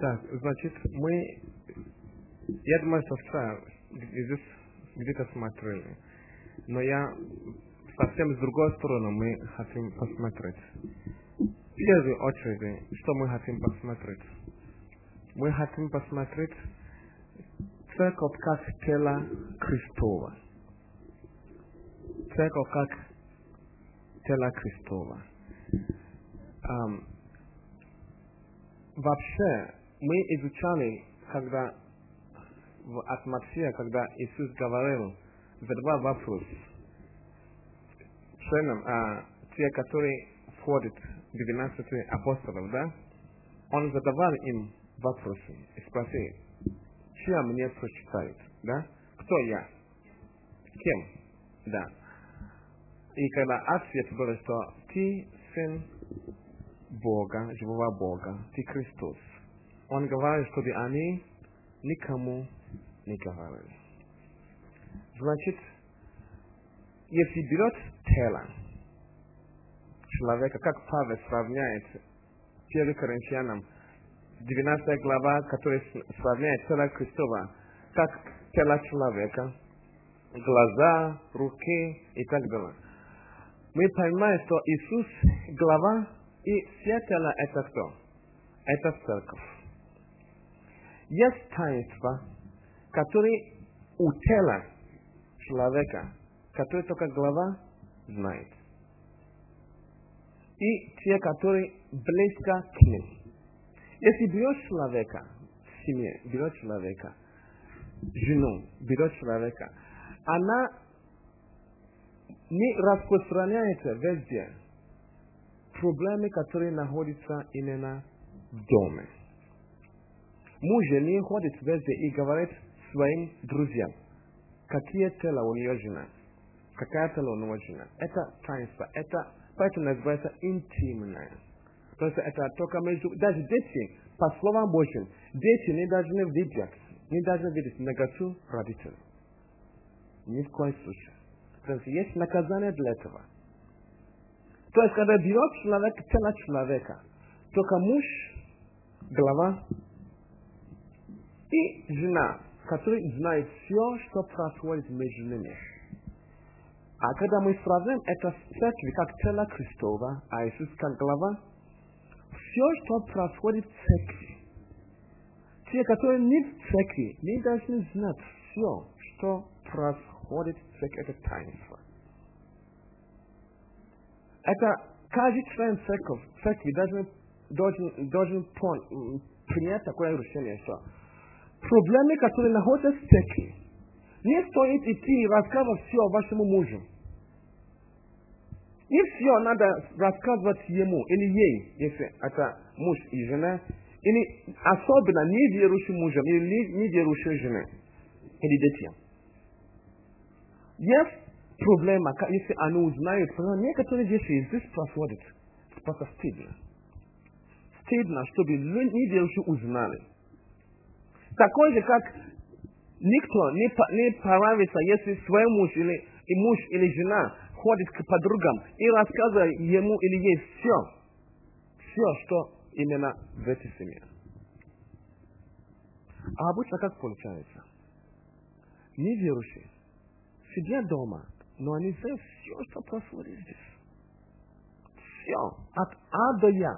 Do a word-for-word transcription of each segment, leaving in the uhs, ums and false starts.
Так, значит, мы, я думаю, что вчера здесь где-то смотрели, но я совсем с другой стороны мы хотим посмотреть. В первую очередь, что мы хотим посмотреть? Мы хотим посмотреть церковь как тело Христова. Церковь как тело Христова. Um, вообще, мы изучали, когда в от Матфея, когда Иисус говорил, задавал вопрос членам, а, те, которые входят в двенадцати апостолов, да? Он задавал им вопросы и спросил, чем мне прочитают, да? Кто я? Кем? Да. И когда ответ был, что ты сын Бога, живого Бога, ты Христос. Он говорил, чтобы они никому не говорили. Значит, если берет тело человека, как Павел сравняет первым Коринфянам, двенадцатая глава, которая сравняет тело Христова, как тело человека, глаза, руки и так далее. Мы понимаем, что Иисус глава и все тело это кто? Это церковь. Есть таинства, которые у тела человека, которые только глава знает. И те, которые близко к ним. Если берешь человека в семье, берешь человека, жену, берешь человека, она не распространяется везде. Проблемы, которые находятся именно в доме. Муж не ходит везде и говорит своим друзьям, какие тела у нее жена, какая тела у него жена. Это таинство, это поэтому называется интимное. То есть это только между, даже дети, по словам Божьим, дети не должны видеть, не должны видеть наготу родителей. Ни в коем случае. То есть есть наказание для этого. То есть, когда берет человек тело человека, только муж, глава и жена, который знает все, что происходит между ними. А когда мы сравним это с церковью, как тело Христова, а Иисус как глава, все, что происходит в церкви, те, которые не в церкви, не должны знать все, что происходит в церкви, это таинство. Это каждый член церкви, церкви должен, должен, должен пон, принять такое решение, что проблемы, которые находятся в церкви, не стоит идти и рассказывать все вашему мужу. Не все надо рассказывать ему или ей, если это муж и жена, или особенно неверующим мужем, или неверующей жене, или детям. Есть проблема, если они узнают, некоторые вещи здесь происходят. Это просто стыдно. Стыдно, чтобы неверующие узнали. Такой же, как никто не, не понравится, если свой муж или и муж или жена ходит к подругам и рассказывает ему или ей все. Все, что именно в этой семье. А обычно как получается? Неверующие сидят дома, но они знают все, что происходит здесь. Все. От А до Я.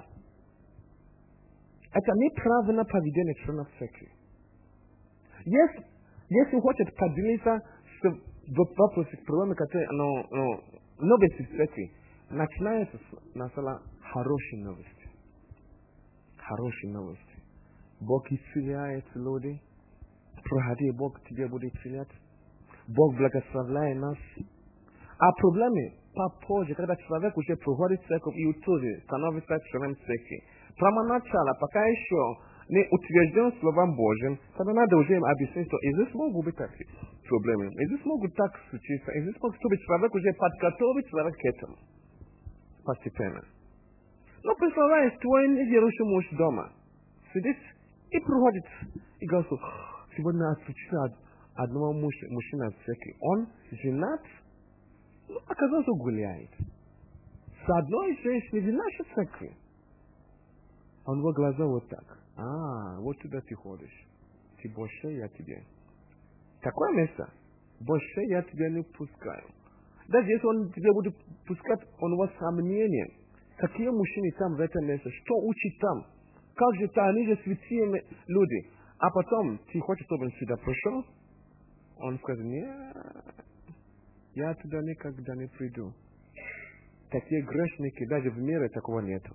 Это неправильное поведение членов церкви. Если, если хочет поделиться с вопросом проблемы, которые ну, ну, новости в церкви, начинается сначала хорошие новости. Хорошие новости. Бог исцеляет люди. Проходи, Бог тебе будет исцелять. Бог благословляет нас. А проблемы попозже, когда человек уже проходит церковь и тоже становится членом церкви. Прямо начало, пока еще не утвержден Словом Божьим, тогда надо уже им объяснить, что и здесь могут быть такие проблемы. И здесь могут так случиться. И здесь могут, чтобы человек уже подготовить человек к этому. Постепенно. Но представляешь, твой неверующий муж дома сидит и проходит. И говорит, что сегодня случится одного мужчины в церкви. Он женат, ну, оказался, гуляет. С одной женщиной в нашей церкви. Он его глаза вот так. А, вот туда ты ходишь. Ты больше я тебе. Такое место. Больше я тебя не пускаю. Даже если он тебя будет пускать, он у вас сомнения. Какие мужчины там в этом месте? Что учат там? Как же то они же святые люди. А потом, ты хочешь, чтобы он сюда пришел? Он скажет, нет, я туда никогда не приду. Такие грешники, даже в мире такого нету.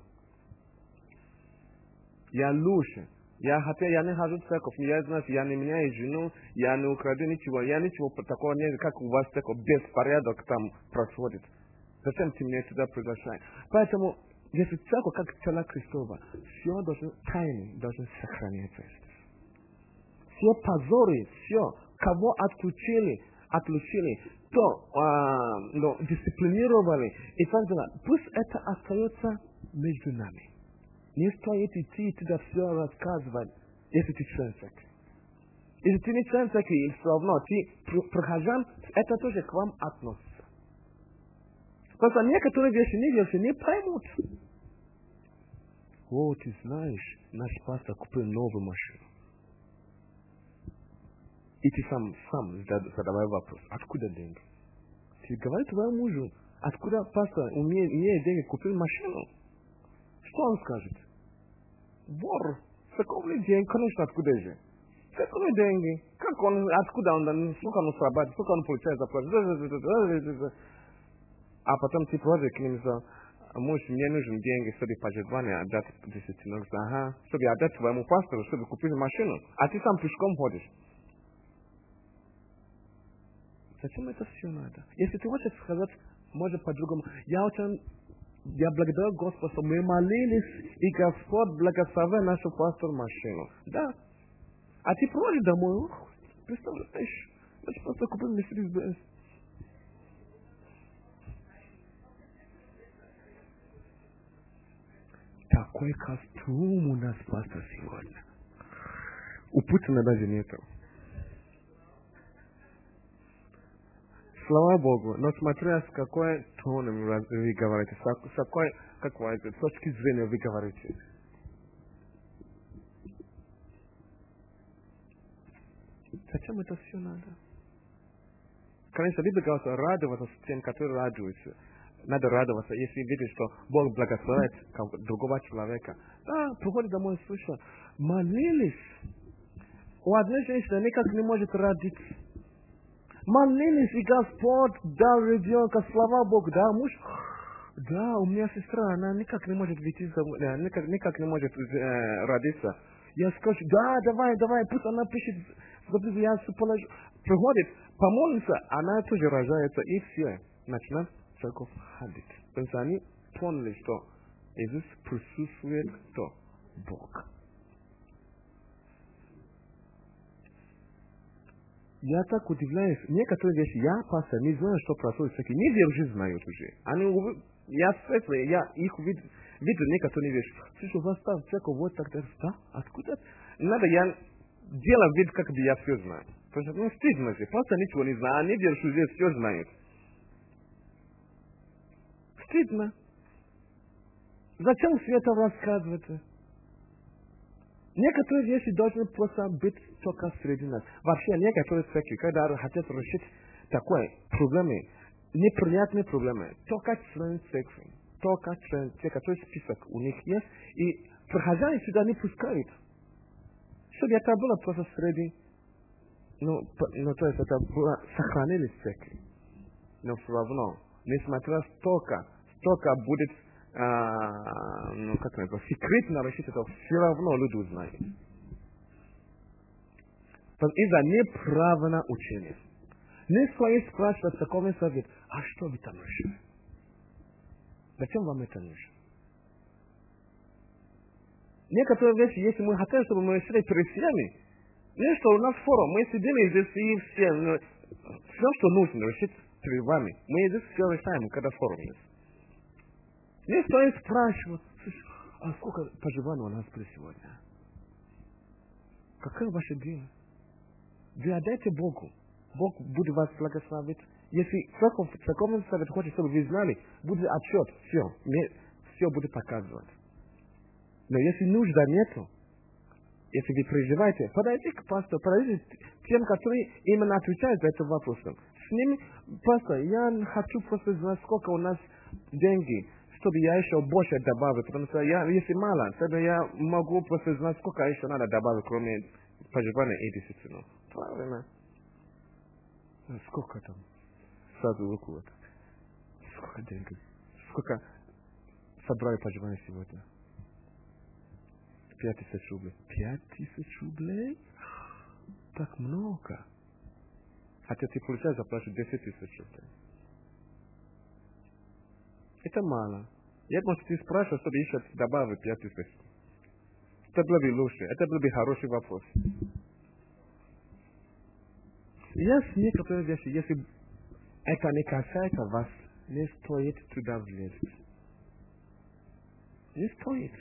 Я лучше. Я хотя я не хожу в церковь, я знаю, я не меняю жену, я не украду ничего, я ничего такого нет, как у вас такой беспорядок там происходит. Зачем ты меня туда приглашаешь? Поэтому, если церковь как тело Христова, все должно тайны, должно сохраняться. Все позоры, все, кого отключили, отлучили, то а, ну, дисциплинировали и так далее. Пусть это остается между нами. Не стоит идти туда все рассказывать, если ты член церкви. Если ты не член церкви, все равно ты прохожан, это тоже к вам относится. Просто некоторые вещи неверующие не поймут. О, ты знаешь, наш пастор купил новую машину. И ты сам, сам задавай вопрос, откуда деньги? Ты говоришь твоему мужу, откуда пастор умеет, имеет деньги, купил машину? Что он скажет? Вор. Какого деньги? Конечно, откуда же? Какого деньги? Как он, откуда он, сколько он срабатывает, сколько он получает зарплату? А потом ты приходишь к ним и сказал, муж, мне нужны деньги, чтобы пожертвование отдать десятину. Ага, чтобы отдать твоему пастору, чтобы купить машину. А ты сам пешком ходишь. Зачем это все надо? Если ты хочешь сказать, может по-другому, я очень, я благодарю Господа, что мы молились, и Господь благословил нашу пастору машину. Да. А ты приходишь домой, представляешь, значит, просто купил Мерседес-Бенц. Такой костюм у нас пастор сегодня. У Путина даже нету. Слава Богу, но смотря с какой тоном вы говорите, с какой, какой с точки зрения вы говорите. Зачем это все надо? Конечно, Библия говорит, радоваться с тем, который радуется. Надо радоваться, если видишь, что Бог благословляет другого человека. Да, приходит домой и слышал, молились. У одной женщины никак не может родиться. Молились, и Господь дал ребенка, слава Богу, да, муж. Да, у меня сестра, она никак не может выйти, никак, никак не может э, родиться. Я скажу, да, давай, давай, пусть она пишет, я положу. Приходит, помолится, она тоже рожается, и все. Начинает церковь ходить. Потому что они поняли, что Иисус присутствует, кто? Бог. Я так удивляюсь. Некоторые вещи, я пастор, не знаю, что происходит. Не верующие знают уже. Они, я слышал, я их видел, видел некоторые вещи. Слушай, у вас там церковь вот так, так, да? Откуда? Надо, я делаю вид, как бы я все знаю. Потому что, ну, стыдно же. Пастор ничего не знает, они верующие все знают. Стыдно. Зачем все это рассказывать? Некоторые вещи должны просто быть только среди нас. Вообще, некоторые церкви, когда хотят решить такой проблемы, неприятные проблемы, только член церкви, только член, те, которые список у них есть, и прохожане сюда не пускают. Чтобы это было просто среди, ну, ну, то есть это было, сохранили церкви. Но все равно, несмотря столько, столько будет, А, ну, как это, секретно решить это, все равно люди узнают. Из-за неправильного учения. Не стоит спрашивать такой совет, а что вы там решили? Зачем вам это нужно? Некоторые вещи, если мы хотим, чтобы мы решили перед всеми, не что у нас форум, мы сидели здесь и все, ну, все, что нужно решить перед вами, мы здесь все решаем, когда форум есть. Не стоит спрашивать, а сколько поживаний у нас при сегодня? Какое ваше дело? Вы отдайте Богу. Бог будет вас благословить. Если церковный совет хочет, чтобы вы знали, будет отчет, все, все будет показывать. Но если нужда нету, Если вы переживаете, подойдите к пастору, подойдите к тем, которые именно отвечают за этот вопрос. С ними, пастор, я хочу просто знать, сколько у нас деньги, чтобы я еще больше добавил, потому что я, если мало, тогда я могу просто знать, сколько еще надо добавить, кроме поживания и десятину. Правильно. Сколько там? Сразу выходит. Сколько денег? Сколько собрали поживания сегодня? Пять тысяч рублей. Пять тысяч рублей? Так много. Хотя ты получаешь заплатить десять тысяч рублей. Это мало. Я думаю, что ты спрашиваешь, чтобы еще добавить пять тысяч. Это было бы лучше. Это был бы хороший вопрос. Есть некоторые вещи, если это не касается вас, не стоит туда влезть. Не стоит.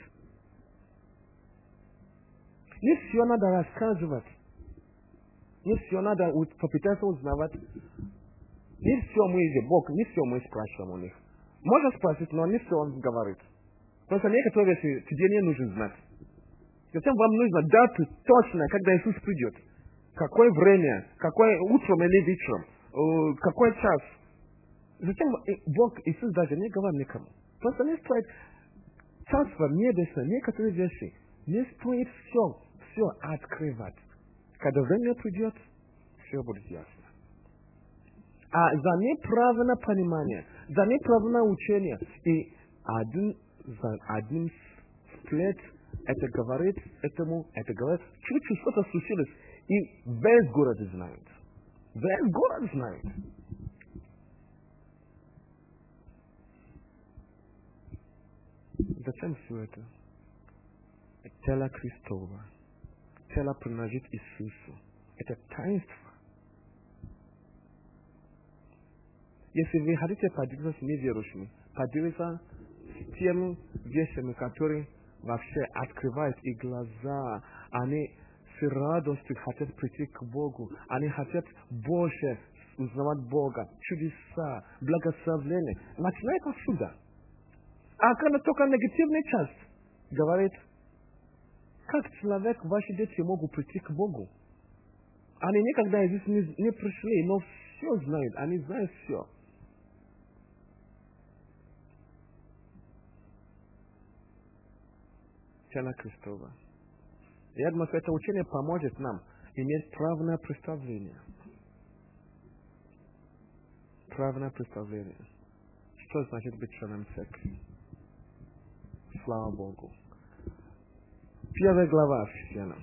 Не все надо рассказывать. Не все надо попытаться узнавать. Не все мы, Бог, не все мы спрашиваем у них. Можно спросить, но не все он говорит. Потому что некоторые вещи тебе не нужно знать. Зачем вам нужно дату точно, когда Иисус придет? Какое время, какое утром или вечером, э, какой час. Зачем Бог, Иисус даже не говорит никому. Просто не стоит царство небесное, некоторые вещи, не стоит все, все открывать. Когда время придет, все будет ясно. А за неправильное понимание, за неправильное учение, и один за одним сплет это говорит этому, это говорит, чуть-чуть что-то случилось, и весь город знает. Весь город знает. Зачем все это? Тело Христово. Тело принадлежит Иисусу. Это таинство. Если вы хотите поделиться с неверующими, поделиться с теми вещами, которые вообще открывают их глаза, они с радостью хотят прийти к Богу, они хотят больше узнавать Бога, чудеса, благословения. Начинает отсюда. А когда только негативная часть говорит, как человек, ваши дети могут прийти к Богу? Они никогда здесь не, не пришли, но все знают, они знают все. Тело Христова. Я думаю, что это учение поможет нам иметь правильное представление. Правильное представление. Что значит быть членом церкви? Слава Богу. Первая глава Ефесянам.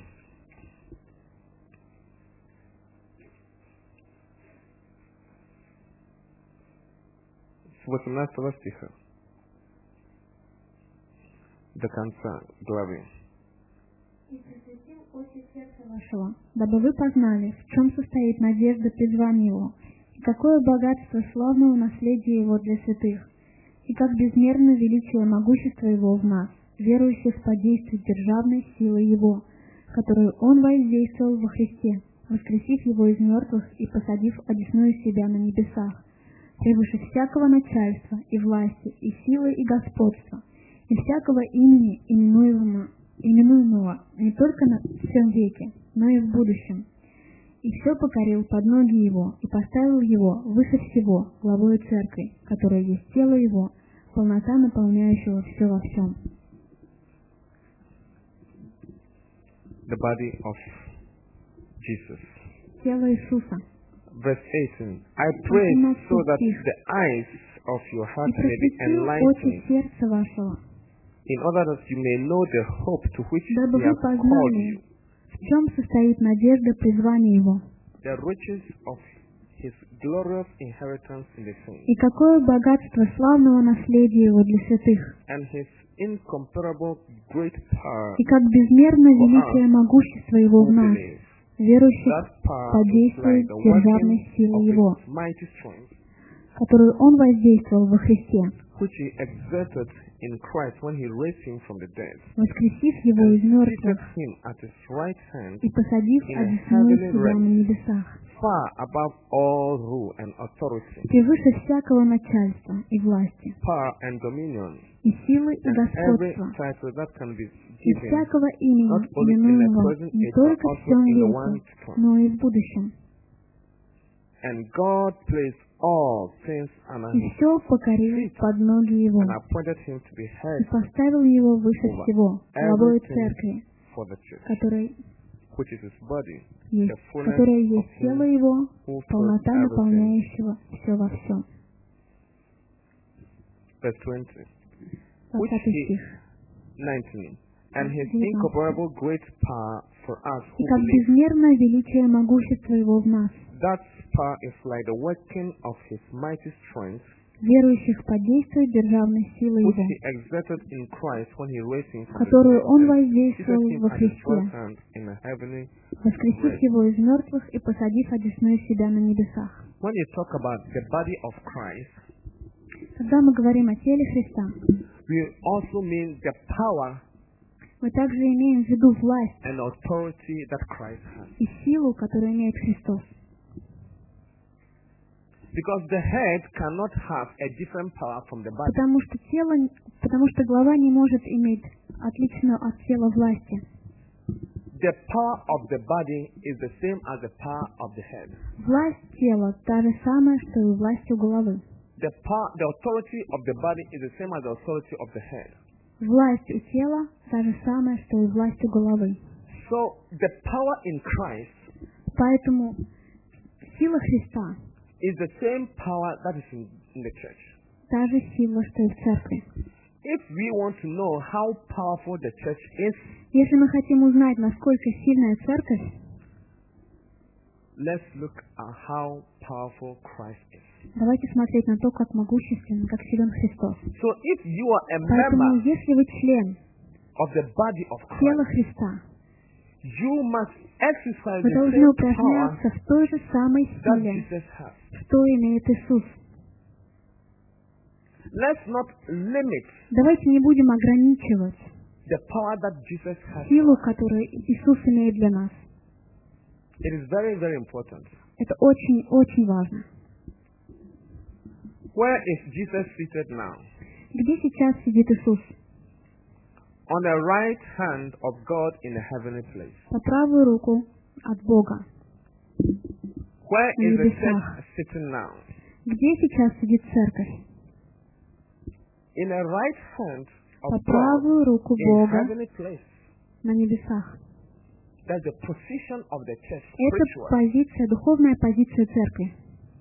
С восемнадцатого стиха до конца главы. «И просветил очи сердца вашего, дабы вы познали, в чем состоит надежда призвания его, и какое богатство славного наследия его для святых, и как безмерно величие могущества его в нас, верующих по действию державной силы его, которую он воздействовал во Христе, воскресив его из мертвых и посадив одесную себя на небесах, превыше всякого начальства и власти, и силы, и господства, и всякого имени, именуемого, именуемого не только на всем веке, но и в будущем. И все покорил под ноги его, и поставил его выше всего, главою церкви, которая есть тело его, полнота наполняющего все во всем». The body of Jesus. Тело Иисуса. Verse eighteen. I pray so that the eyes of your heart «И may be просветил очи enlightened, сердца вашего, in order that you may know the hope to which дабы He вы has called познали, you, в чем состоит надежда призвания его, the riches of His glorious inheritance in the saints, и какое богатство славного наследия его для святых, and His incomparable great power и как безмерно for великое us могущество его в who нас, believe. верующих That power по is действию like the державной working силы of его, His mighty strength, которую он воздействовал во Христе, which He exerted in Christ when He raised Him from the dead, воскресив его and из seated мертвых Him at His right hand, и посадив in a одесную heavenly себя realm, на небесах, far above all rule and authority, превыше всякого начальства и власти, power and dominion, и силы и and every господства, title that can be и given всякого имени, not only in the именуемого present не age, but только в also всем in the one веке, to come. но и в будущем. And God placed all things under И his все покорил feet под ноги его, and appointed him to be и head поставил его выше over всего, главой everything церкви, for the church, которой which is his body, есть, the fullness которая of есть тело him его, who fills полнота everything. наполняющего все во всем. Verse twenty. Which двадцатый he, стих. nineteen. And his девятнадцатый. incomparable great power for us И who как believe. безмерное величие могущества его в нас, That power is like the working of his mighty strength, верующих подействует державной силой which его, he exerted in Christ when he raised him from the которую dead он and воздействовал seated him во at his Христе, right hand in the heavenly. воскресив его из мертвых и посадив одесную себя на небесах. When you talk about the body of Christ, Когда мы говорим о теле Христа, we also mean the power мы также имеем в виду власть and authority that Christ has. и силу, которую имеет Христос. Because the head cannot have a different power from the body. Потому что тело, потому что глава не может иметь отличную от тела власти. The power of the body is the same as the power of the head. Власть тела та же самая, что и власть у головы. The power, the authority of the body is the same as the authority of the head. Власть у тела та же самая, что и власть у головы. So the power in Christ Поэтому сила Христа is the same power that is in, in the church. та же сила, что и в церкви. If we want to know how powerful the church is, Если мы хотим узнать, насколько сильная церковь, let's look at how powerful Christ is. давайте смотреть на то, как могуществен, как силен Христос. So if you are a Поэтому, member если вы член of the body of тела Christ, Христа, you must exercise вы the должны same power упражняться в той же самой that силе, Jesus has. что имеет Иисус. Let's not limit Давайте не будем ограничивать the power that Jesus has. силу, которую Иисус имеет для нас. It is very, very important. Это очень-очень важно. Where is Jesus seated now? Где сейчас сидит Иисус? On the right hand of God in the heavenly place. По правую руку от Бога. Where is the church sitting now? Где сейчас сидит церковь? In the right hand of По God правую руку in Бога heavenly place. на небесах. That's the position of the church Это spiritually. позиция, духовная позиция церкви.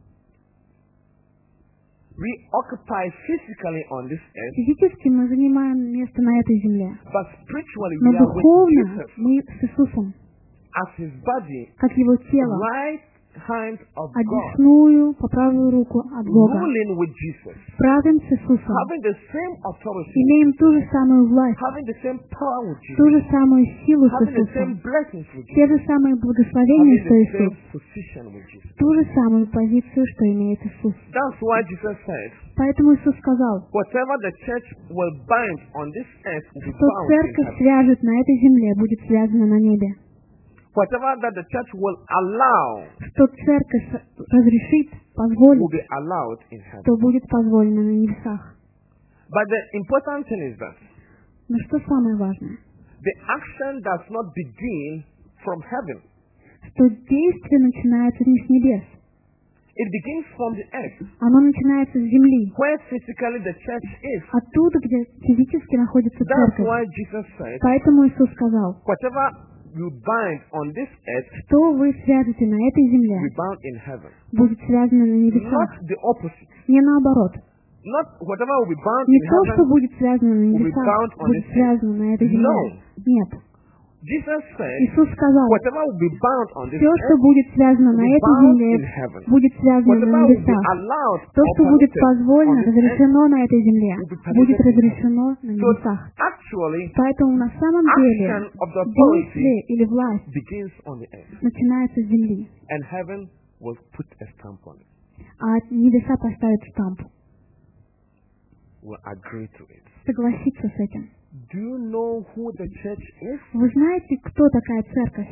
We occupy physically on this earth, Физически мы занимаем место на этой земле, but spiritually но we are with духовно Jesus мы с Иисусом, as his body, как Его тело, right hand of God, одесную по правую руку от Бога. ruling with Jesus, Правим с Иисусом, having the same authority, имеем ту же самую власть, having the same power with ту Jesus, же самую силу с having the Иисусом, same blessings with те Jesus, же самые благословения, having что the Иисус, same position with Jesus. ту же самую позицию, что имеет Иисус. That's why Jesus said, Поэтому Иисус сказал, whatever the church will bind on this earth will be что bound in церковь heaven. свяжет на этой земле, будет связана на небе. Whatever that the church will allow Что церковь разрешит, позволит, will be allowed in heaven. то будет позволено на небесах. But the important thing is that Но что самое важное? the action does not begin from heaven. Что действие начинается не с небес. It begins from the earth, Оно начинается с земли. where physically the church is. Оттуда, где физически находится That's церковь. why Jesus said, Поэтому Иисус сказал, whatever you bind on this earth что вы свяжете на этой will земле, be bound in heaven. будет связано на Not небесах. the opposite. Не наоборот. Not whatever will be bound Не in то, что heaven. будет связано на will be небесах, bound on будет this связано на этой земле. No. Нет. Jesus said, Иисус сказал, whatever will be bound on this все, что earth будет связано will на be этой bound земле, in heaven. будет связано Whatever на will be небесах. allowed То, or что будет permitted позволено, on this earth разрешено на этой земле, will be permitted будет in heaven. разрешено на So небесах. actually, Поэтому на самом action деле of the authority действие или власть begins on the earth, начинается с земли, and heaven will put a stamp on it. а небеса поставят штамп, Will agree to it. согласиться с этим. Do you know who the church is? Вы знаете, кто такая церковь?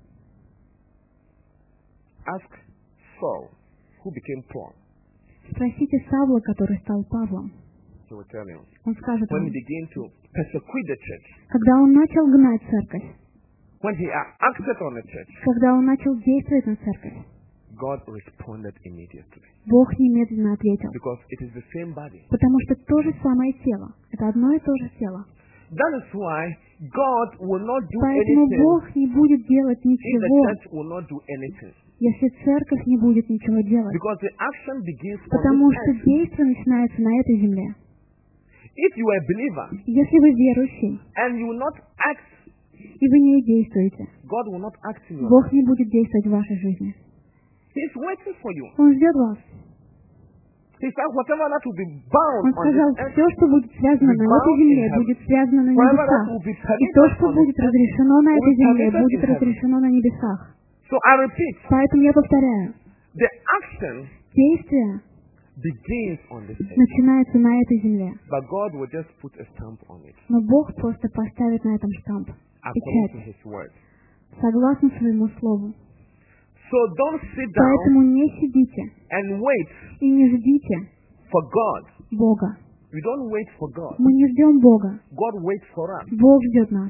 Ask Saul, who became Paul. Спросите Савла, который стал Павлом. he will tell you, Он скажет when вам, he began to persecute the church, когда он начал гнать церковь, when he acted on the church, когда он начал действовать на церковь, God responded immediately. Бог немедленно ответил. Because it is the same body. Потому что то же самое тело. Это одно и то же тело. That is why God will not do Поэтому anything Бог не будет делать if the ничего, church will not do anything. если церковь не будет ничего делать. Because the action begins on Потому this что earth. действие начинается на этой земле. If you are a believer Если вы верующий, and you will not act, и вы не действуете, God will not act in your life. Бог не будет действовать в вашей жизни. He's waiting for you. Он ждет вас. He said, whatever that will be bound Он on сказал, this earth, все, что будет связано на этой земле, будет связано на whatever that небесах. will be И то, permitted что on будет this earth, разрешено на этой will be земле, permitted будет in heaven. разрешено на небесах. So I repeat, Поэтому я повторяю, the action действие begins on this earth, начинается на этой земле. but God will just put a stamp on it, Но Бог просто поставит на этом штамп, according to печать, His word. согласно своему слову. So don't sit down Поэтому не сидите and wait и не ждите for God. Бога. We don't wait for God. Мы не ждем Бога. God waits for us. Бог ждет нас.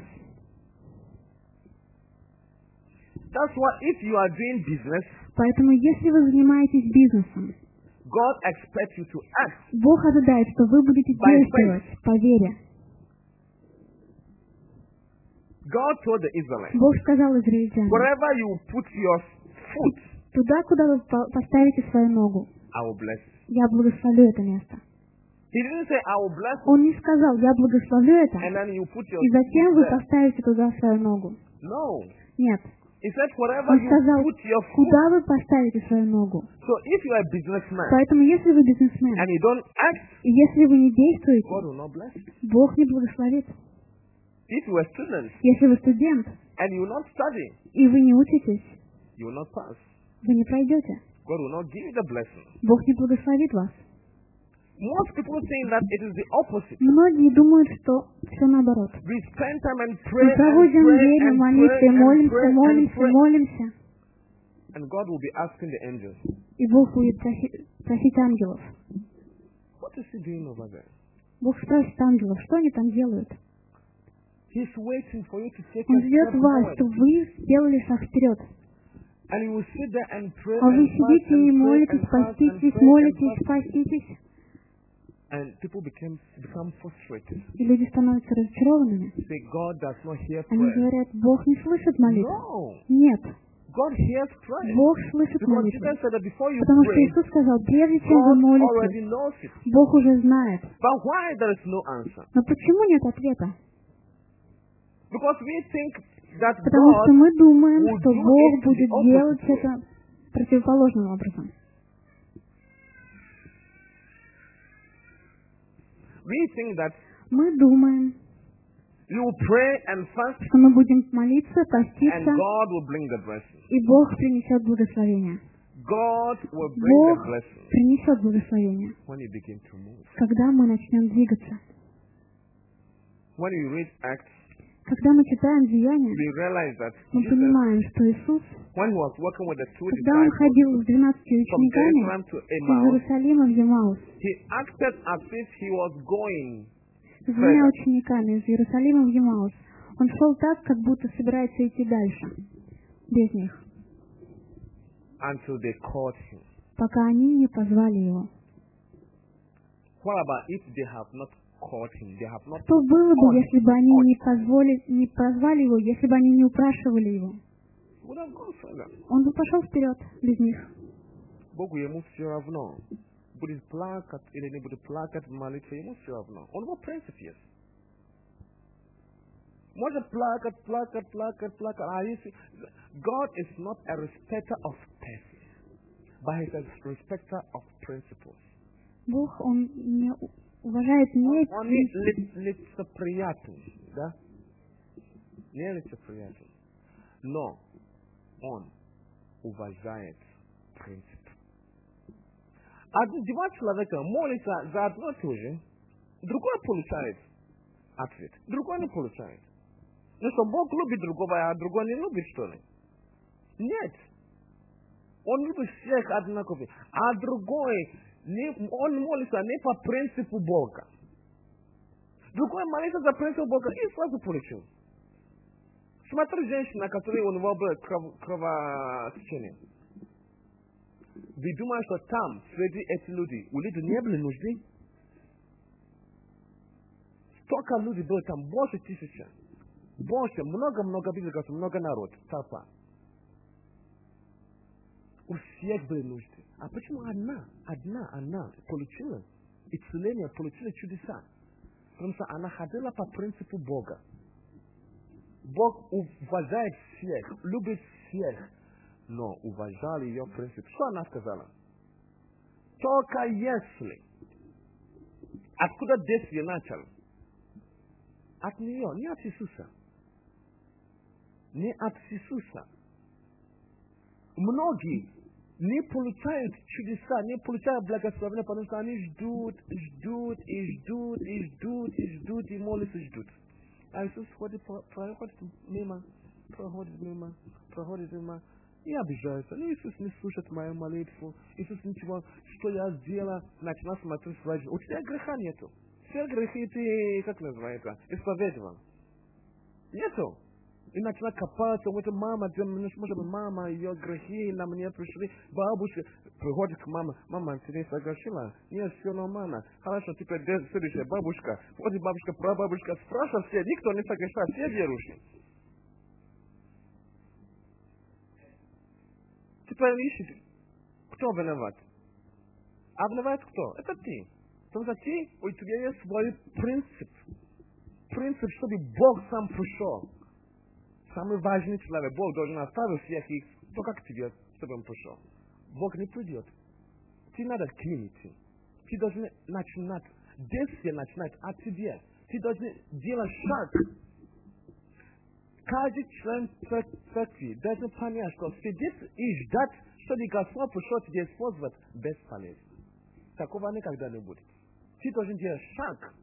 That's why if you are doing business, Поэтому если вы занимаетесь бизнесом, God expects you to act. Бог ожидает, что вы будете By действовать по вере. God told the Israelites, Бог сказал израильтянам, wherever you put your foot, туда, куда вы по- поставите свою ногу, I will bless you. я благословлю это место. He didn't say, I will bless you, Он не сказал, я благословлю это, and then you put your и затем вы foot there. поставите туда свою ногу. No. Нет. He said, wherever Он you сказал, put your foot. куда вы поставите свою ногу. So if you are a businessman Поэтому, если вы бизнесмен, and you don't act, и если вы не действуете, God will not bless you. Бог не благословит. If you are a student Если вы студент, and you will not study, и вы не учитесь, you will not pass. вы не пройдете. God will not give you the blessing. Бог не благословит вас. Most people think that it is the opposite. Многие думают, что все наоборот. We spend time and pray Мы and проводим pray время and молитвы, pray and молимся, pray and молимся, pray. молимся. And God will be asking the angels, И Бог будет проси- просить ангелов. what is he doing over there? Бог спросит ангелов, что они там делают. He's waiting for you to take Он a ждет step вас, forward. чтобы вы сделали шаг вперед. And you will sit there and pray А вы and fast сидите и and pray молитесь, and fast and поститесь, pray and молитесь, fast. поститесь. And people become, become frustrated. И люди становятся разочарованными. Say, God does not hear Они prayer. говорят, Бог не слышит молитву. No. Нет, God hears prayer. Бог слышит Because молитву. Jesus said that before you Потому что pray, Иисус сказал, прежде чем вы God молитесь, already knows it. Бог уже знает. But why there is no answer? Но почему нет ответа? Because we think that Потому God что мы думаем, will что do Бог it the будет opposite делать way. это противоположным образом. We think that Мы думаем, you will pray and fast что мы будем молиться, and поститься, God will bring the blessing. и Бог принесет благословение. God will bring the Бог blessing принесет благословение, when you begin to move. когда мы начнем двигаться. When you read Acts, Когда мы читаем Деяния, we realize that мы Jesus, понимаем, что Иисус, when he was working with the two когда Он disciples ходил с двенадцатью from учениками Jerusalem to из Emmaus, Иерусалима в Емаус, he acted as if he was going с двумя further. учениками из Иерусалима в Емаус, Он шел так, как будто собирается идти дальше, без них, until they called him. пока они не позвали Его. What about if they have not called him? They have not Что было бы, called если him. бы они не позволили, не позвали Его, если бы они не упрашивали Его? He would have gone further. Он бы пошел вперед без них. Богу ему все равно. Будет плакать или не будет плакать, молиться ему все равно. Он в принципе есть. Может плакать, плакать, плакать, плакать. А если... God is not a respecter of persons, but He is a respecter of principles. Бог, Он не уважает не Он не ли- лицеприятный, да? Не лицеприятный. Но Он уважает принцип. А два человека молятся за одно и то же, другой получает ответ, другой не получает. Ну что, Бог любит другого, а другой не любит, что ли? Нет. Он любит всех одинаково, а другой, не, он молится не по принципу Бога. Другой молится за принца Бога и сразу получил. Смотри, женщина, которая у него было кров, кровотечение. Вы думаете, что там, среди этих людей, у людей не было нужды? Столько людей было там, больше тысячи. Больше, много-много бизнесов, много народ, толпа. У всех были нужды. А почему одна, одна, она получила исцеление, получила чудеса? Потому что она ходила по принципу Бога. Бог уважает всех, любит всех, но уважал ее принцип. Что она сказала? Только если. Откуда действие начал? От нее, не от Иисуса. Не от Иисуса. Многие не получают чудеса, не получают благословения, потому что они ждут, ждут, и ждут, и ждут, и ждут, и молятся, и ждут. А Иисус ходит, проходит мимо, проходит мимо, проходит мимо, и обижается. Ну, Иисус не слушает мою молитву. Иисус ничего, что я сделал, начинает смотреть свои жизни. У тебя греха нету. Все грехи ты, как называется, исповедовал. Нету. И начала копаться, вот мама, может быть, мама, ее грехи на мне пришли, бабушка приходит к маме, мама, ты не согрешила? Нет, все нормально. Хорошо, теперь следующая бабушка, вот бабушка, прабабушка, спрашивает все, никто не согрешал, все верующие. Теперь ищет, кто виноват? А виноват кто? Это ты. Потому что ты, у тебя есть свой принцип. Принцип, чтобы Бог сам пришел. Самый важный человек. Бог должен оставить всех их, только к тебе, чтобы он пришел. Бог не придет. Ты надо к ним идти. Ты должен начинать, действие начинать от тебя. Ты должен делать шаг. Каждый член церкви должен понять, что сидеть и ждать, чтобы Господь пришел тебя использовать, бесполезно. Такого никогда не будет. Ты должен делать шаг.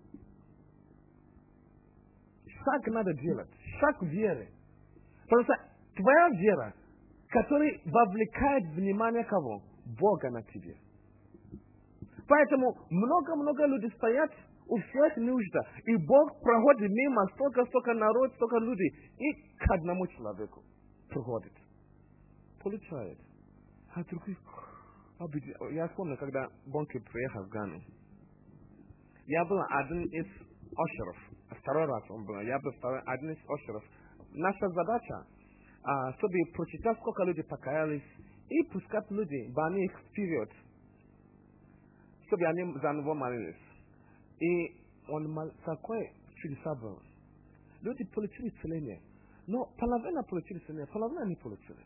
Шаг надо делать. Шаг веры. Потому что твоя вера, которая вовлекает внимание кого? Бога на тебе. Поэтому много-много людей стоят, у всех нужда. И Бог проходит мимо столько-столько народ, столько людей. И к одному человеку проходит. Получает. А другой... Я вспомнил, когда Бонки приехал в Гану. Я был один из ошеров. Второй раз он был. Я был второй, один из ошеров. Наша задача, а, чтобы прочитать, сколько людей покаялись, и пускать людей, бани их вперед, чтобы они за него молились. И он мол... такой чудеса был. Люди получили исцеление. Но половина получили исцеление, половина не получили.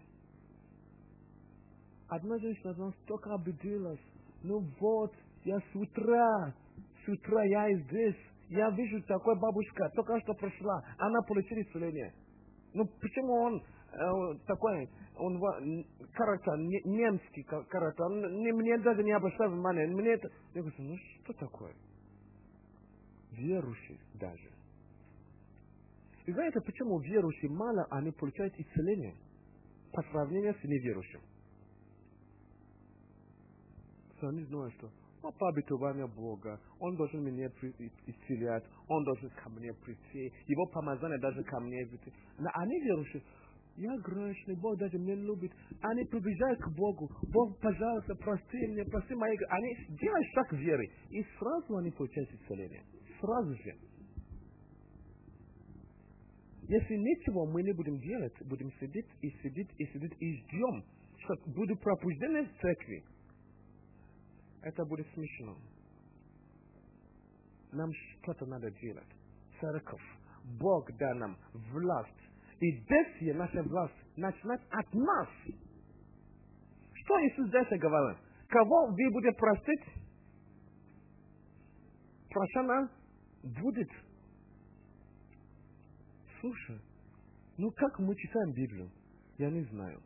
Одна женщина столько обиделась. Ну вот, я с утра, с утра я здесь, я вижу такой бабушка, только что пришла, она получила исцеление. Ну почему он э, такой, он характер, немский характер, он не, мне даже не обращает внимания, мне это... Я говорю, ну что такое? Верующие даже. И знаете, почему верующие мало, они получают исцеление по сравнению с неверующим? Они знают, что ну, по обетованию Бога, Он должен меня исцелять, Он должен ко мне прийти, Его помазание даже ко мне прийти. Но они верующие, я грешный, Бог даже меня любит. Они приближают к Богу. Бог, пожалуйста, прости меня, прости мои грехи. Они делают шаг веры, и сразу они получают исцеление. Сразу же. Если ничего мы не будем делать, будем сидеть и сидеть и сидеть и ждем, что будут пробуждены в церкви, это будет смешно. Нам что-то надо делать. Церковь. Бог дал нам власть. И действие наша власть начинает от нас. Что Иисус дальше говорил? Кого вы будете простить? Прощена будет. Слушай, ну как мы читаем Библию? Я не знаю.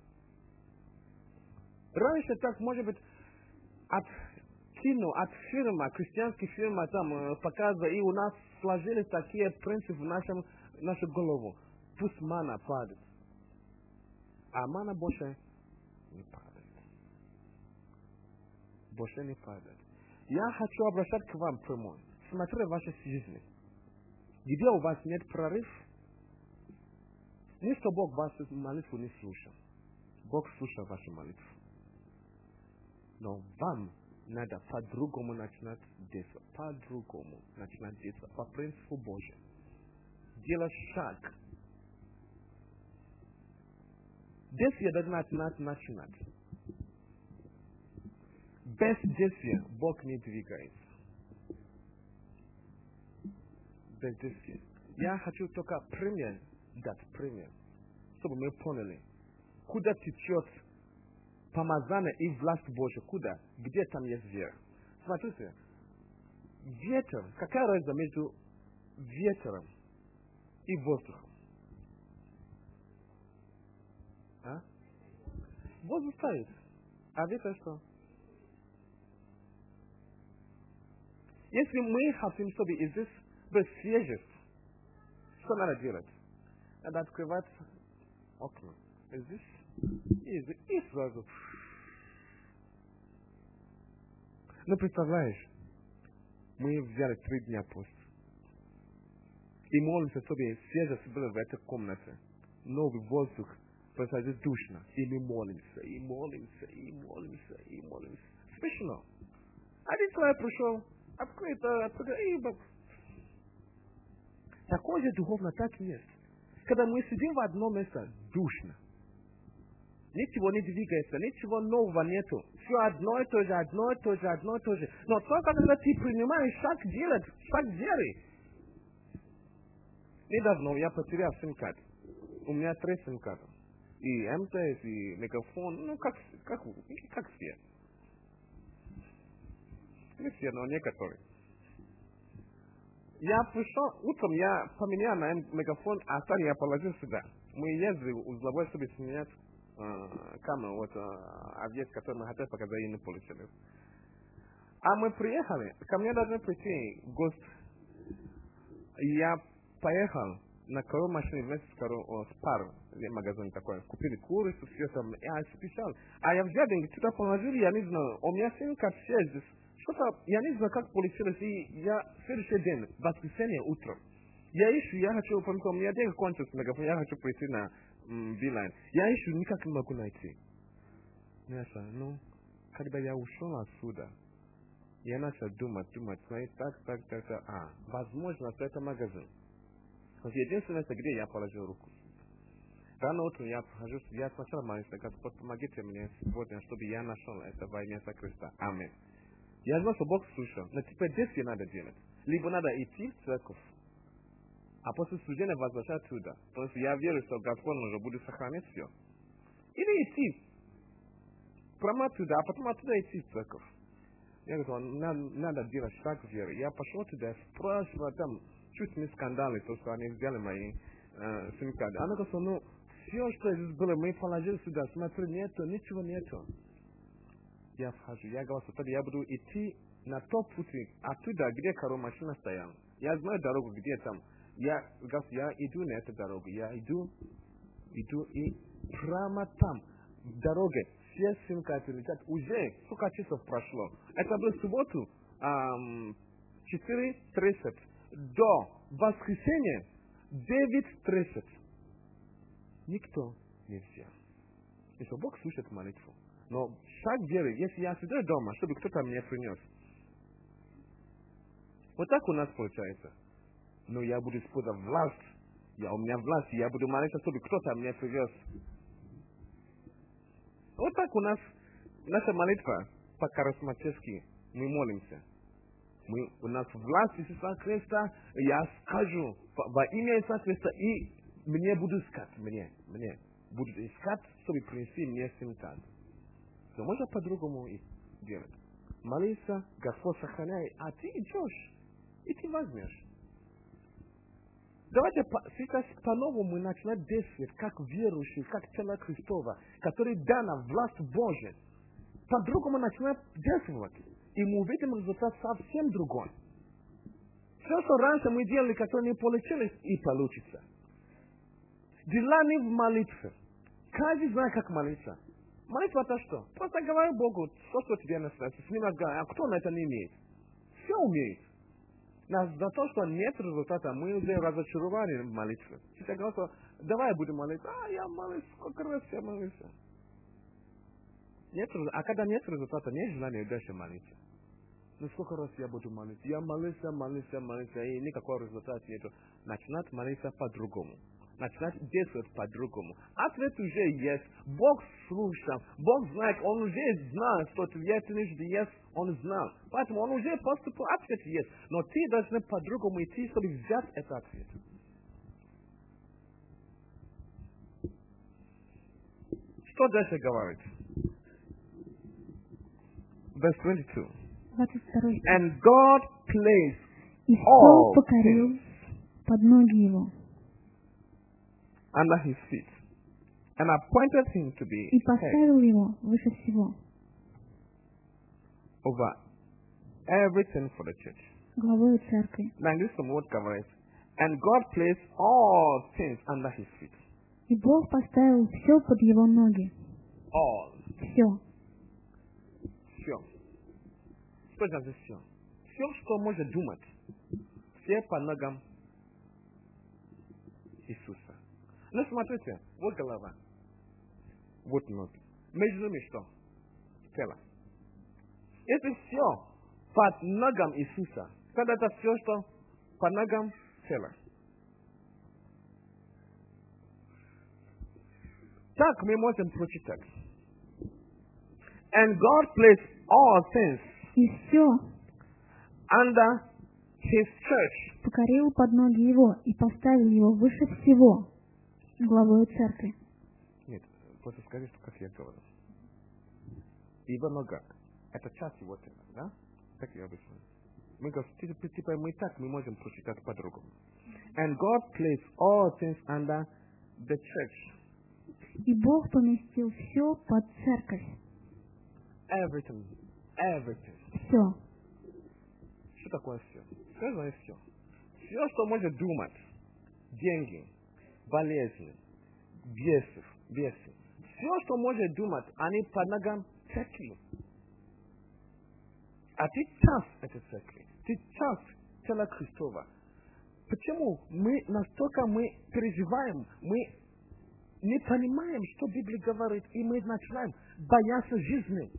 Раньше так, может быть, от кино, от фильма, христианских фильмов там э, показывают, и у нас сложились такие принципы в нашем, нашу голову. Пусть мана падает. А мана больше не падает. Больше не падает. Я хочу обращаться к вам прямой. Смотри ваши жизни. где у вас нет прорыв, не что Бог вашу молитву не слушал. Бог слушал вашу молитву. Но вам надо по-другому начинать действовать. По-другому начинать действовать. По принципу Божьему. Делать шаг. Действие должно начинать начинать. Без действия Бог не двигается. Без действия. Я хочу только пример дать, пример. Чтобы мы поняли, куда течет помазание и власть Божия. Куда? Где там есть вера? Смотрите. Ветер. Какая разница между ветром и воздухом? А? Воздух стоит. А ветер что? Если мы хотим, чтобы здесь был свежесть, что надо делать? Надо открывать окна. Здесь и здесь. И сразу. Ну, представляешь, мы взяли три дня пост. И молимся, чтобы свежесть была в этой комнате. Новый воздух, просто здесь душно. И мы молимся, и молимся, и молимся, и молимся. Смешно. Один человек пришел, открыт, открыт, и... Такое же духовно так и есть. Когда мы сидим в одном месте, душно. Ничего не двигается, ничего нового нету. Все одно и то же, одно и то же, одно и то же. Но только когда ты принимаешь шаг делать, шаг веры. Недавно я потерял сим-карт. У меня три сим-карты. И эм тэ эс, и мегафон, ну как, как, как все. Не все, но некоторые. Я пришел, утром я поменял на мегафон, а там я положил сюда. Мы ездили узловой, чтобы снять э, камеру, вот э, объект, который мы хотели показать, и не получили. А мы приехали, ко мне должны прийти гость. Я поехал на корову машине вместе с коровой, с паром, магазин такой. Купили курицу, все там, я специально. А я взял деньги, сюда положил, я не знаю, у меня сын как все здесь. Что-то, я не знаю, как получилось, и я следующий день, воскресенье утром, я ищу, я хочу, потому что у меня деньги кончились, я хочу прийти на Билайн. Я ищу, никак не могу найти. Я сказал, ну, когда я ушел отсюда, я начал думать, думать, смотреть, так, так, так, так, а, возможно, это магазин. Вот единственное, где я положил руку. Рано утром я прохожу, я сначала молился, Господь, помогите мне сегодня, чтобы я нашел это во имя Христа. Аминь. Я знал, что Бог слышал, но теперь действие надо делать. Либо надо идти в церковь, а после служения возвращаться туда. Потому что я верю, что Господь уже будет сохранять все. Или идти прямо туда, а потом оттуда идти в церковь. Я говорю, надо, надо делать шаг веры. Я пошел туда, спрашивал, там чуть не скандалы, то, что они взяли мои э, сим-карты. Она говорит, ну, все, что здесь было, мы положили сюда, смотри, нету, ничего нету. Я вхожу, я говорю, что тогда я буду идти на тот путь, оттуда, где коровая машина стояла. Я знаю дорогу, где там. Я, я иду на эту дорогу, я иду, иду и прямо там, в дороге, все сим-карты летят. Уже сколько часов прошло. Это было в субботу, эм, четыре тридцать. До воскресенья девять тридцать. Никто не взял. И что Бог слушает молитву. Но шаг веры, если я сидел дома, чтобы кто-то мне принес. Вот так у нас получается. Но я буду использовать власть. Я, у меня власть, я буду молиться, чтобы кто-то мне привез. Вот так у нас наша молитва по-харизматически. Мы молимся. Мы, у нас власть Иисуса Христа, я скажу во имя Иисуса Христа, и мне будут искать, мне, мне будут искать, чтобы принести мне сим-карт. Но можно по-другому и делать. Молиться, Господь сохраняй, а ты идешь, и ты возьмешь. Давайте по, сейчас по-новому начинать действовать, как верующие, как тело Христова, который дана власть Божия. По-другому начинать действовать. И мы увидим результат совсем другой. Все, что раньше мы делали, которые не получились, и получится. Дела не в молитве. Каждый знает, как молиться. Молитва это что? Просто говори Богу, что, что тебе на сердце. С ним разговаривай. А кто на это не имеет? Все умеет. Нас за то, что нет результата, мы уже разочарованы в молитве. Все говорят, что давай будем молиться. А, я молюсь, сколько раз я молился. Нет, а когда нет результата, нет желания дальше молиться. Ну сколько раз я буду молиться? Я молился, молился, молился, и никакого результата нету. Начинать молиться по-другому. Начинать действовать по-другому. Ответ уже есть. Бог слушал. Бог знает. Он уже знал, что ответственность есть. Он знал. Поэтому он уже поступил. Ответ есть. Но ты должен по-другому идти, чтобы взять этот ответ. Что дальше говорит? Verse twenty-two. двадцать второй стих. And God placed И все all покорил things под ноги его. under his feet, and appointed him to be И head поставил его выше всего, over everything for the church. главою церкви. На английском вот говорит, and God placed all things under his feet. И Бог поставил все под его ноги. All. Все. Все. Что значит все? Все, что может думать, все по ногам Иисуса. Ну, смотрите, вот голова, вот ноги. Между ними что? Тело. Это все под ногам Иисуса. Тогда это все, что под ногам тела. Так мы можем прочитать. And God placed all things И все under his church. покорил под ноги его и поставил его выше всего, главою церкви. Нет, просто скажи, что как я говорю. Его нога. Это часть его тела, да? Так я объясню. Мы говорим, типа, типа мы так мы можем прочитать по-другому. And God placed all things under the church. И Бог поместил все под церковь. Everything. Everything. Все. Что такое все? Сказано все. Все, что может думать. Деньги, болезни, бесы, бесы. Все, что может думать, они под ногам церкви. А ты часть этой церкви. Ты часть тела Христова. Почему мы настолько мы переживаем, мы не понимаем, что Библия говорит, и мы начинаем бояться жизни.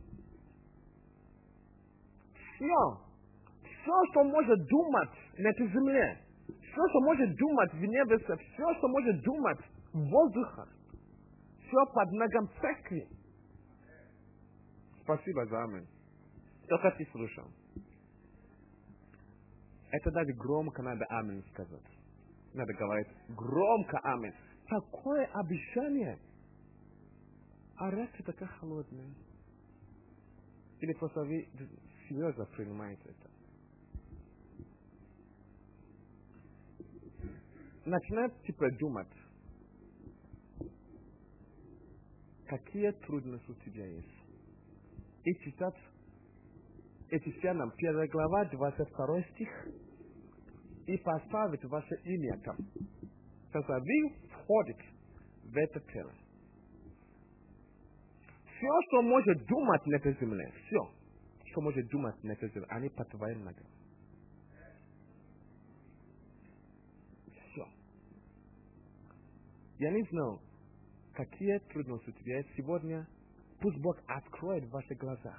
Все, все, что может думать на этой земле, все, что может думать в небесе, все, что может думать в воздухе, все под ногам церкви. Спасибо за аминь. Только ты слушал. Это даже громко надо аминь сказать. Надо говорить громко аминь. Такое обещание. А реакция такая холодная. Или просто вы серьезно принимаете это. Начинайте думать, какие трудности у тебя есть. И читать Ефесянам первая глава, двадцать второй стих, и поставить ваше имя там. Тогда вы входите в это тело. Все, что может думать на этой земле, все, что может думать на этой земле, они под твоим ногам. Все. Я не знаю, какие трудности у тебя есть сегодня. Пусть Бог откроет ваши глаза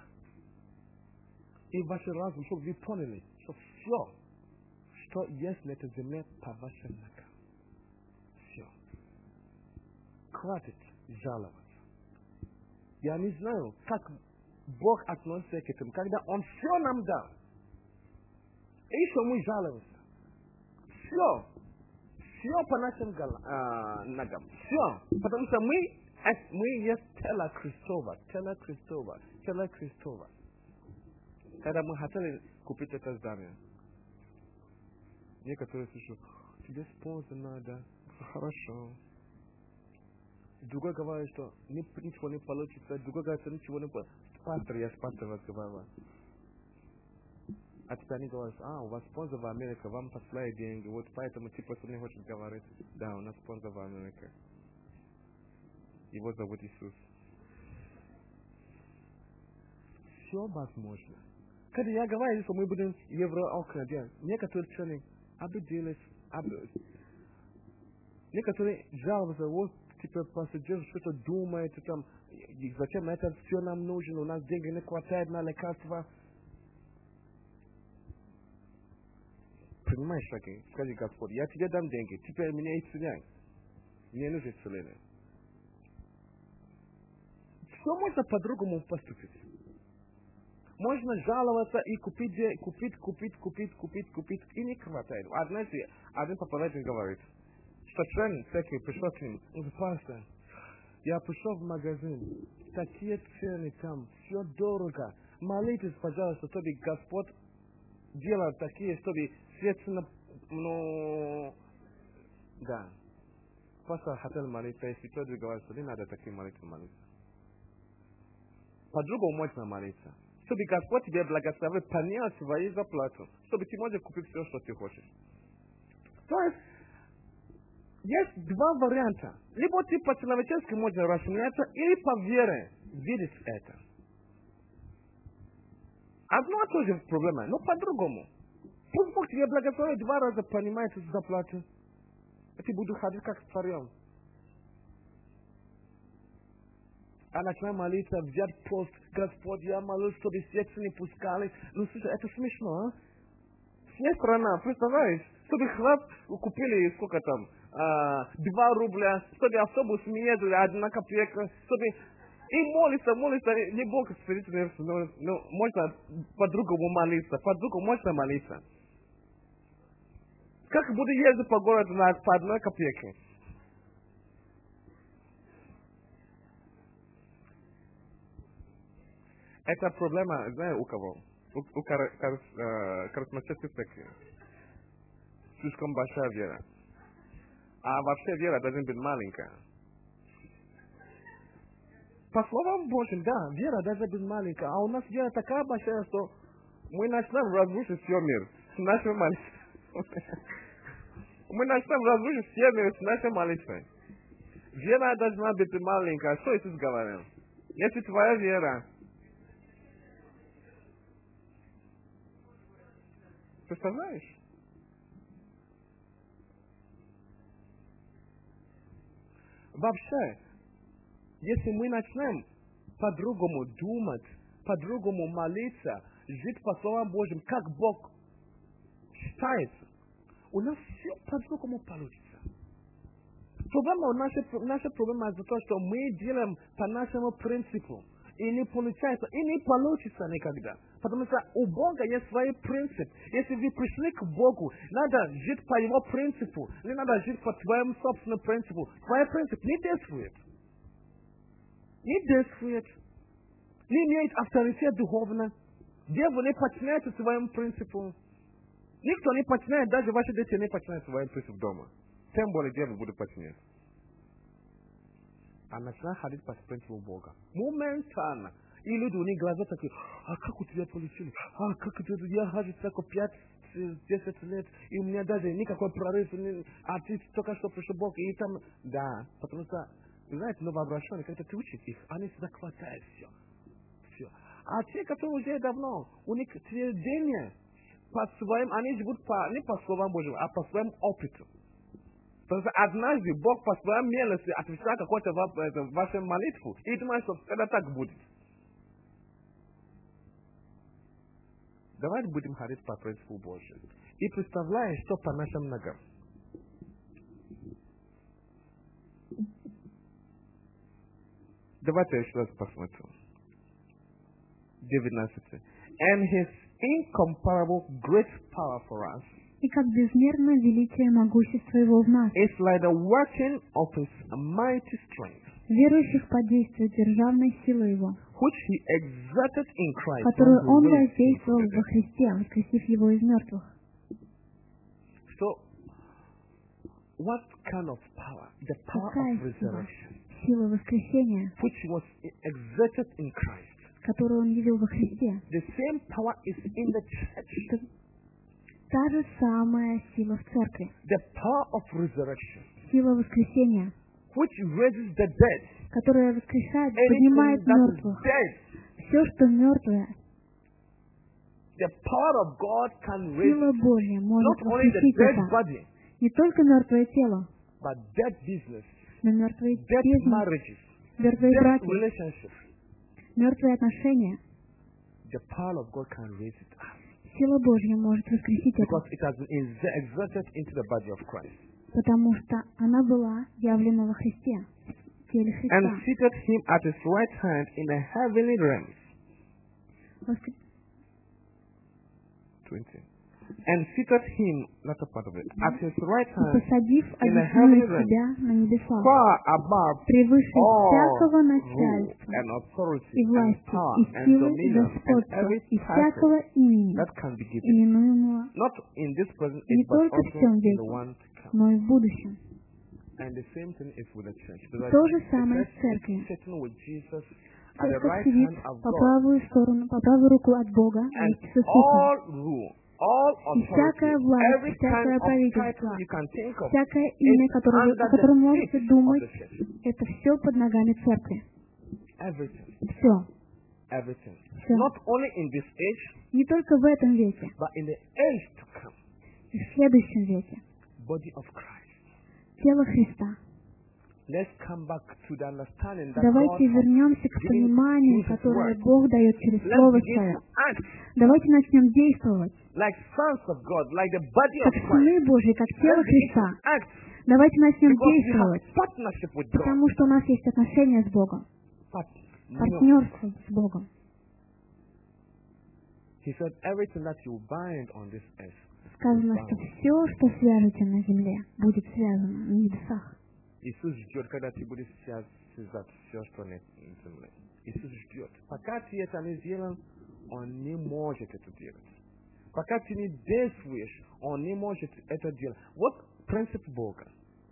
и ваш разум, чтобы вы поняли, что все, что есть на этой земле, по вашим ногам. Все. Хватит жаловаться. Я не знаю, как Бог относится к этому, когда Он все нам дал. И еще мы жалуемся. Все. Все по нашим а, ногам. Все. Потому что мы, мы есть тело Христова. Тело Христова. Тело Христова. Когда мы хотели купить это здание, некоторые слышат, тебе спонсор надо, хорошо. Другой говорит, что ничего не получится, другой говорит, что ничего не получится. Пастор, я с пастором разговаривал. А теперь они говорят, а, у вас спонсор в Америке, вам посылают деньги, вот поэтому типа не хочет говорить. Да, у нас спонсор в Америке. Его зовут Иисус. Все возможно. Когда я говорю, что мы будем евроокна делать, некоторые ученые обиделись, некоторые жалуются, вот, типа, посидишь, что-то думает, там, зачем это все нам нужно, у нас денег не хватает на лекарства. Понимаешь, Шаки, скажи, Господь, я тебе дам деньги, теперь меня исцеляй. Мне нужно исцеление. Все можно по-другому поступить. Можно жаловаться и купить, купить, купить, купить, купить, купить, и не хватает. Однажды один проповедник говорит, что член церкви пришел к ним, он говорит, пастор, я пришел в магазин, такие цены там, все дорого. Молитесь, пожалуйста, чтобы Господь делал такие, чтобы средственно, ну, да. Пастор хотел молиться, если кто-то говорит, что не надо такие молитвы молиться. По-другому можно молиться. Чтобы Господь тебе благословил, понял свою заплату, чтобы ты можешь купить все, что ты хочешь. То есть, есть два варианта. Либо ты по-человечески можешь рассмеяться, или по вере видеть это. Одно и то же проблема, но по-другому. Пусть Бог тебе благословит два раза, понимает заплату. И ты будешь ходить как царем. А начинай молиться, взять пост, Господь, я молюсь, чтобы сердце не пускали. Ну, слушай, это смешно, а? Вся страна, представляешь? Чтобы хлеб купили, сколько там, а, два рубля, чтобы автобус не ездили, одна копейка, чтобы... И молиться, молиться, не Бог спиритуальный, но, но можно по-другому молиться, по-другому можно молиться. Как буду ездить по городу на, по одной копейке? Это проблема, знаю, у кого? У, у харизматических церкви. Слишком большая вера. А вообще вера должна быть маленькая. По словам Божьим, да, вера должна быть маленькая. А у нас вера такая большая, что мы начнем разрушить все мир с нашей молитвой. Мы начнем разрушить все мир с нашей молитвой. Вера должна быть маленькая. Что Иисус говорил? Если твоя вера... Представляешь? Вообще, если мы начнем по-другому думать, по-другому молиться, жить по словам Божьим, как Бог считает, у нас все по-другому получится. Проблема, наша, наша проблема за то, что мы делаем по нашему принципу. И не получается, и не получится никогда. Потому что у Бога есть свой принцип. Если вы пришли к Богу, надо жить по Его принципу. Не надо жить по твоему собственному принципу. Твой принцип не действует. Не действует. Не имеет авторитет духовно. Дьявол не подчиняется своему принципу. Никто не подчиняет, даже ваши дети не подчиняют своему принципу дома. Тем более дьявол будет подчинять. А начинает ходить по принципу Бога. Моментально. И люди, у них глаза такие, а как у тебя получилось? А как это, я хожу только пять-десять лет, и у меня даже никакой прорыв, а ты только что пришел Бог, и там, да, потому что, знаете, новообращенные, когда ты учишь их, они всегда хватают все. Все. А те, которые уже давно, у них твердение по своим, они живут по, не по словам Божьим, а по своему опыту. Потому что однажды Бог по своей милости отвечал какой-то вашей молитву, и думает, что это так будет. Давайте будем ходить по принципу Божьему. И представляем, что по нашим ногам. Давайте еще раз посмотрим. девятнадцать. And his incomparable great power for us. И как безмерно великое могущество Его в нас. It's like the working of his mighty strength. Верующих подействует державной силой Его, Which he exerted in Christ. которую Он воздействовал во Христе, воскресив Его из мертвых. So, what kind of power? The power Какая of resurrection. сила? Сила воскресения, Which was exerted in Christ. которую Он явил во Христе. The same power is in the church. Та же самая сила в церкви. The power of resurrection. Сила воскресения, Which raises the dead. которая воскрешает, Anything поднимает that is мертвых. dead. Все, что мертвое, the power of God can raise Сила Божья может not only the воскресить dead это. body, Не только мертвое тело, but dead business, но мертвый dead бизнес, marriages, мертвые dead браки, relationships. мертвые отношения. The power of God can raise it up Сила Божья может воскресить это, because it has been inse- exerted into the body of Christ потому что она была явлена во Христе, в теле and Христа. seated him at his right hand in the heavenly realms. Воскр- twenty. And seated him, not a part of it, at his right И hand посадив, in the одесную heavenly realms, себя на небесах, far above превыше all всякого rule начальства and authority и and власти, power и and силы, и dominion and господства, every и всякого title имени, that can be given, именуемого not in this present не age, but только в also всем in the веке, one to come. но и в будущем. And the same thing is with the church. Because То же the самое church с церковью. is sitting with Jesus at the Церковь right сидит hand of по God. правую сторону, по правую руку от Бога, And вместе с Иисусом. all rule, all И authority, всякая власть, every kind всякое of правительство, title you can think of, всякое имя, is которое вы- under о котором the можете feet of думать, the church. это все под ногами церкви. Everything, Все. everything. Все. Not only in this age, Не только в этом веке, but in the age to come. и в следующем веке. Body of Christ. Тело Христа. Let's come back to the understanding that Давайте God has вернемся к given пониманию, His которое word. Бог дает через Let's Слово begin Свое. to act Давайте начнем действовать, like sons of God, like the body of как Christ. сыны Божьи, как тело Let's begin to Христа. act Давайте начнем because we have действовать, partnership with God. потому что у нас есть отношения с Богом, Partnership. партнерство с Богом. He said, everything that you bind on this earth, Сказано, что все, что свяжете на земле, будет связано на небесах. Иисус ждет, когда ты будешь связать все, что на земле. Иисус ждет. Пока ты это не сделал, Он не может это делать. Пока ты не действуешь, Он не может это делать. Вот принцип Бога.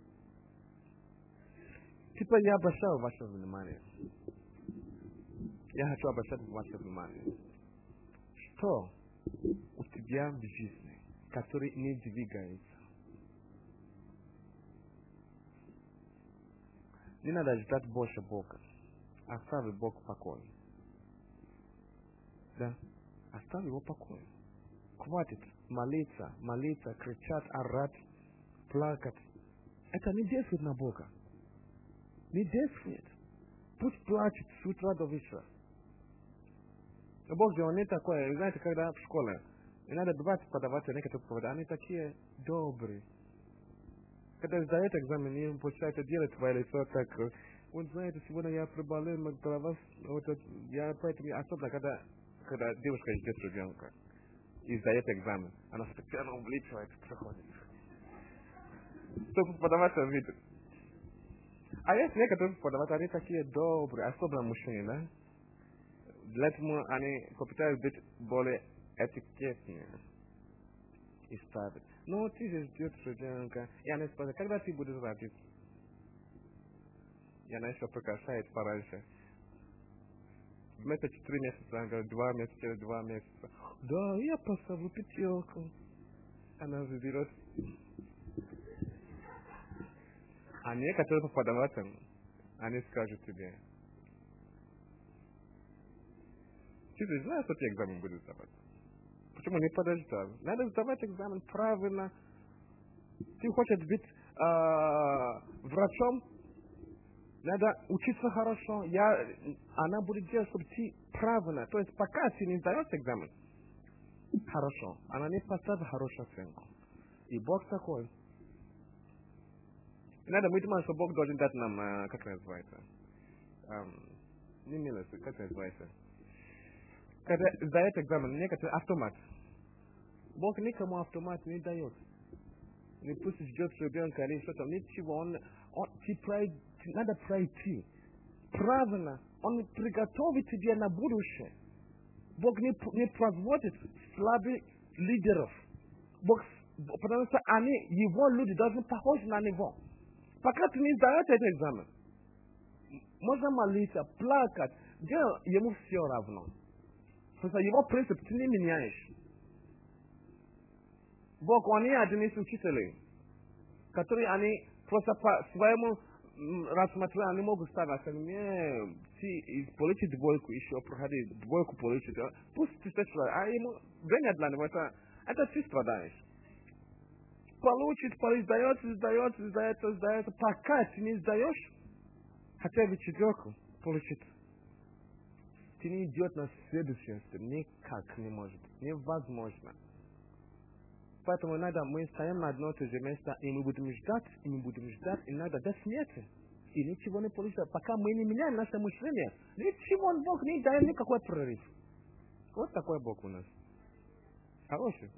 Типа я обращаю ваше внимание. Я хочу обращать ваше внимание. Что у тебя в жизни, который не двигается? Не надо ждать больше Бога. Оставь Бог в покое. Да? Оставь его в покое. Хватит молиться, молиться, кричать, орать, плакать. Это не действует на Бога. Не действует. Пусть плачет с утра до вечера. Но Бог же, он не такой. Вы знаете, когда в школе, не надо бывать подавать некоторые поводы, они такие добрые. Когда сдает экзамен, им получается делать твое лицо так. Вот знаете, сегодня я приболел, голова, вот, я поэтому, особенно когда, когда девушка ждет ребенка и сдает экзамен, она специально увлечивает, проходит. Чтобы подаваться вид. А есть некоторые подаваться, они такие добрые, особенно мужчины, да? Для этого они попытаются быть более этикетными и ставить. Но ты же ждешь ребенка, и она спрашивает, когда ты будешь родить? И она еще прекращает пораньше. Вместо четыре месяца, она говорит, два месяца, через два месяца. Да, я поставлю пятерку. Она заберет. А некоторые преподаватели, они скажут тебе, ты же знаешь, что ты экзамен будешь сдавать? Почему не подождал? Надо сдавать экзамен правильно. Ты хочешь быть э, врачом? Надо учиться хорошо. Я, она будет делать, чтобы ты правильно. То есть пока ты не сдаешь экзамен, хорошо. Она не поставит хорошую оценку. И Бог такой. И надо мы думаем, что Бог должен дать нам, э, как это называется? Эм, не милость, как это называется? Когда сдает экзамен, некоторый автомат. Бог никому автомат не дает. Не пусть ждет ребенка или что-то. Ничего. Он, он, ты прой, надо пройти. Правильно. Он приготовит тебе на будущее. Бог не, не производит слабых лидеров. Бог, потому что они, его люди должны похожи на него. Пока ты не сдаешь этот экзамен, можно молиться, плакать. Дело ему все равно. Потому что его принцип ты не меняешь. Бог, он не один из учителей, которые они просто по своему рассмотрел, не могу сказать, мне получить двойку еще проходить, двойку получить. Пусть ты сочла, а ему время для него это, это ты страдаешь. Получит, получит, сдается, сдается, сдается, сдается, пока ты не сдаешь, хотя бы четверку получит. Ты не идет на следующее, никак не может, невозможно. Поэтому иногда мы стоим на одно и то же место, и мы будем ждать, и мы будем ждать, иногда до смерти. И ничего не получится. Пока мы не меняем наше мышление, ничего Бог не дает никакой прорыв. Вот такой Бог у нас. Хороший.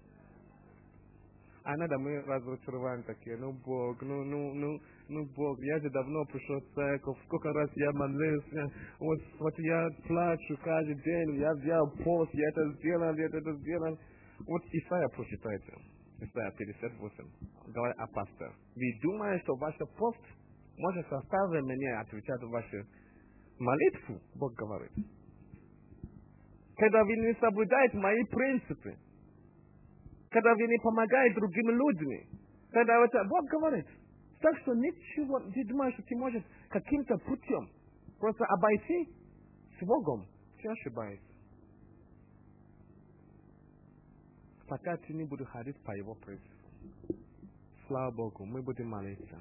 А иногда мы разочарованы такие, ну Бог, ну, ну, ну, ну Бог, я же давно пришел в церковь, сколько раз я молился, вот, вот я плачу каждый день, я взял пост, я это сделал, я это сделал. Вот Исайя прочитайте, Исайя пятьдесят восемь, говорит о пастор. Вы думаете, что ваш пост может заставить меня отвечать на вашу молитву? Бог говорит. Когда вы не соблюдаете мои принципы, когда вы не помогаете другим людям, когда это Бог говорит. Так что ничего, ты думаешь, что ты можешь каким-то путем просто обойти с Богом, ты ошибаешься. Пока ты не будешь ходить по его принципу. Слава Богу, мы будем молиться.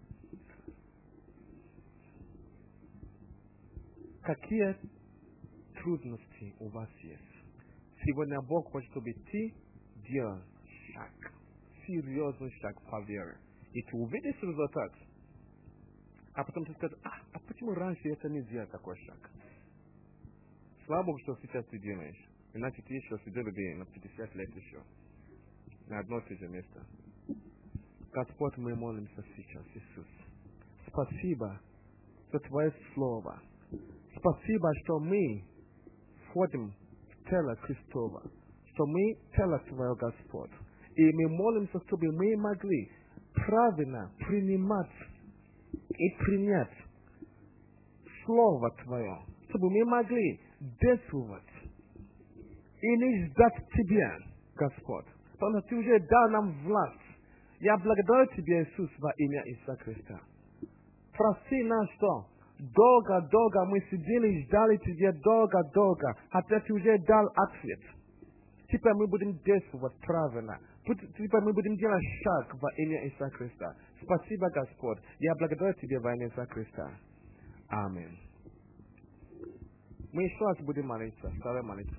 Какие трудности у вас есть? Сегодня Бог хочет, чтобы ты делал шаг. Серьезный шаг по вере. И ты увидишь результат. А потом ты скажешь, а, а почему раньше это не сделал такой шаг? Слава Богу, что сейчас ты делаешь. Иначе ты еще сидел бы на пятьдесят лет еще. На одно и то же место. Господь, мы молимся сейчас, Иисус. Спасибо за Твое Слово. Спасибо, что мы входим в тело Христова. Что мы тело Твое, Господь. И мы молимся, чтобы мы могли правильно принимать и принять Слово Твое. Чтобы мы могли действовать. И не ждать Тебя, Господь. Потому что Ты уже дал нам власть. Я благодарю Тебя, Иисус, во имя Иисуса Христа. Прости нас, что долго-долго мы сидели и ждали Тебя долго-долго. Хотя Ты уже дал ответ. Теперь мы будем действовать правильно. Теперь мы будем делать шаг во имя Иисуса Христа. Спасибо, Господь. Я благодарю Тебя во имя Иисуса Христа. Аминь. Мы еще раз будем молиться. Старая молитва.